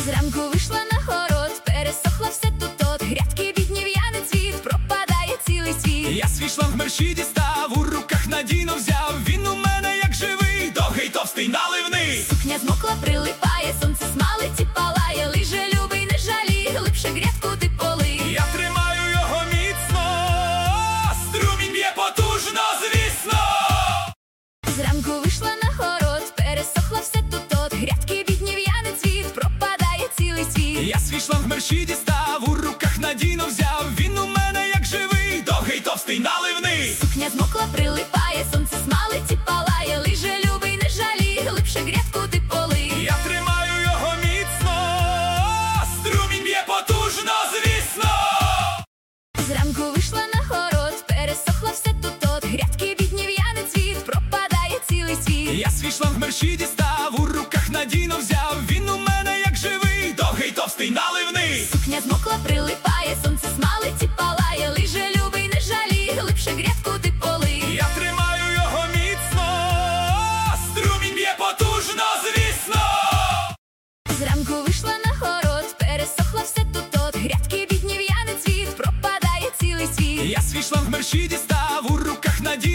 Зранку вийшла на город, пересохло все тут, грядки бідні, в'яне цвіт, пропадає цілий світ. Я свій шланг мерщій дістав, у руках надійно взяв. Він у мене як живий, довгий, товстий, наливний. Сукня змокла, прилипає, сонце смалить і палає. Лиже любий, не жалій, глибше грядку ти полий. Я тримаю його міцно, струмінь б'є потужно, звісно. Зранку вийшла на город, пересохло все тут, грядки бідні, в'яне цвіт, пропадає цілий світ. Я свій шланг мерщій дістав, у руках надійно взяв. Він у мене як живий, довгий, товстий, наливний. Сукня змокла, прилипає, сонце смалить і палає. Лиже любий, не жалій, глибше грядку ти полий. Я тримаю його міцно, струмінь б'є потужно, звісно. Зранку вийшла на город, пересохло все тут, грядки бідні, в'яне цвіт, пропадає цілий світ. Я свій шланг мерщій дістав, у руках надійно взяв. Він у мене як живий, довгий, товстий, наливний. Сукня змокла, прилипає, сонце смалить і палає. Лиже любий, не жалій, глибше грядку ти полий. Я тримаю його міцно, струмінь б'є потужно, звісно. Зранку вийшла на город, пересохло все тут, грядки бідні, в'яне цвіт, пропадає цілий світ. Я свій шланг мерщій дістав.